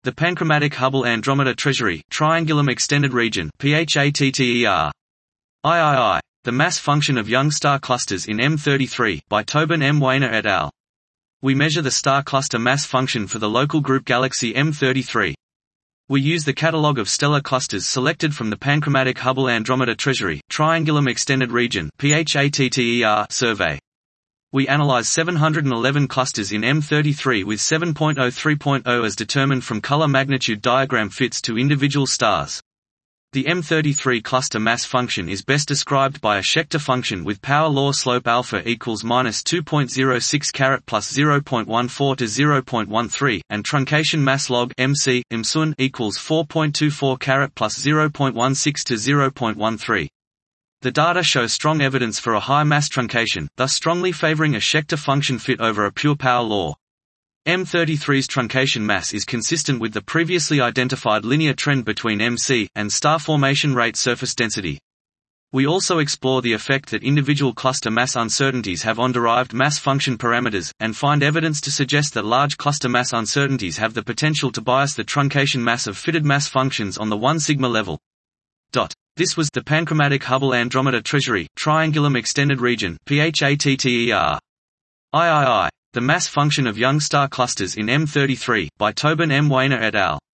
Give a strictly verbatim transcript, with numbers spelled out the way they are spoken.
The Panchromatic Hubble-Andromeda Treasury Triangulum Extended Region (PHATTER). I I I. The mass function of young star clusters in M thirty-three by Tobin M. Weiner et al. We measure the star cluster mass function for the local group galaxy M thirty-three. We use the catalogue of stellar clusters selected from the Panchromatic Hubble-Andromeda Treasury Triangulum Extended Region (PHATTER) survey. We analyze seven hundred eleven clusters in M thirty-three with seven point zero three point zero as determined from color magnitude diagram fits to individual stars. The M thirty-three cluster mass function is best described by a Schechter function with power law slope alpha equals minus two point zero six carat plus zero point one four to zero point one three, and truncation mass log M C, M S U N equals four point two four carat plus zero point one six to zero point one three. The data show strong evidence for a high mass truncation, thus strongly favoring a Schechter function fit over a pure power law. M thirty-three's truncation mass is consistent with the previously identified linear trend between M C and star formation rate surface density. We also explore the effect that individual cluster mass uncertainties have on derived mass function parameters, and find evidence to suggest that large cluster mass uncertainties have the potential to bias the truncation mass of fitted mass functions on the one sigma level. Dot. This was the Panchromatic Hubble-Andromeda Treasury Triangulum Extended Region (PHATTER). I I I. The mass function of young star clusters in M thirty-three by Tobin M. Weiner et al.